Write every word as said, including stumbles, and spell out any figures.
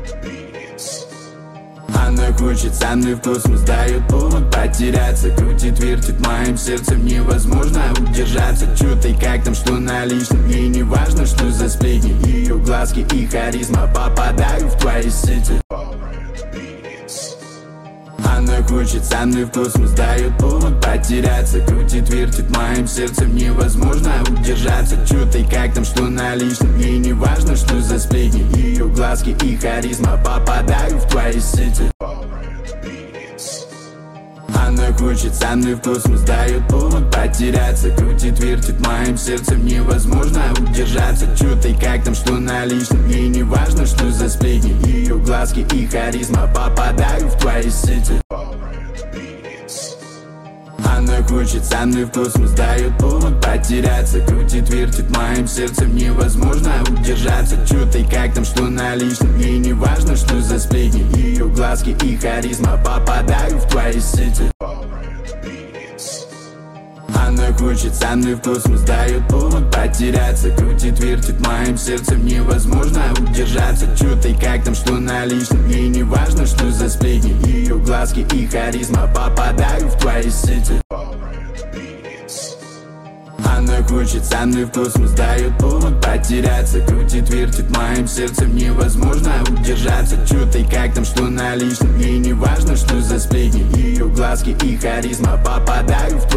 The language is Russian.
Она хочет со мной в космос, дает повод потеряться. Крутит, вертит моим сердцем, невозможно удержаться. Чё ты, как там, что на личном, мне не важно, что за сплетни. Ее глазки и харизма, попадаю в твои сети. Она хочет со мной в космос, дает повод потеряться. Крутит, вертит моим сердцем, невозможно удержаться. Чё ты, как там, что на личном, мне не важно, что за сплетни. Ее глазки и харизма, попадаю в твои сети. Она хочет со мной в космос, дает повод потеряться. Крутит, вертит моим сердцем, невозможно удержаться. Чё ты, как там, что на личном, мне не важно, что за сплетни. Ее глазки и харизма, попадаю в твои сети. Она хочет со мной в космос, дает повод потеряться. Крутит, вертит моим сердцем, невозможно удержаться. Чё ты, как там, что на личном, мне не важно, что за сплетни. Ее глазки и харизма, попадаю в твои сети. Она хочет со мной в космос, дает повод потеряться. Крутит, вертит моим сердцем, невозможно удержаться. Чё ты, как там, что на личном, мне не важно, что за сплетни. Ее глазки и харизма, попадаю в твои сети. Она хочет со мной в космос, дает повод потеряться. Крутит, вертит моим сердцем, невозможно удержаться. Чё ты, как там, что на личном, мне не важно, что за сплетни. Ее глазки и харизма, попадаю в твои сети.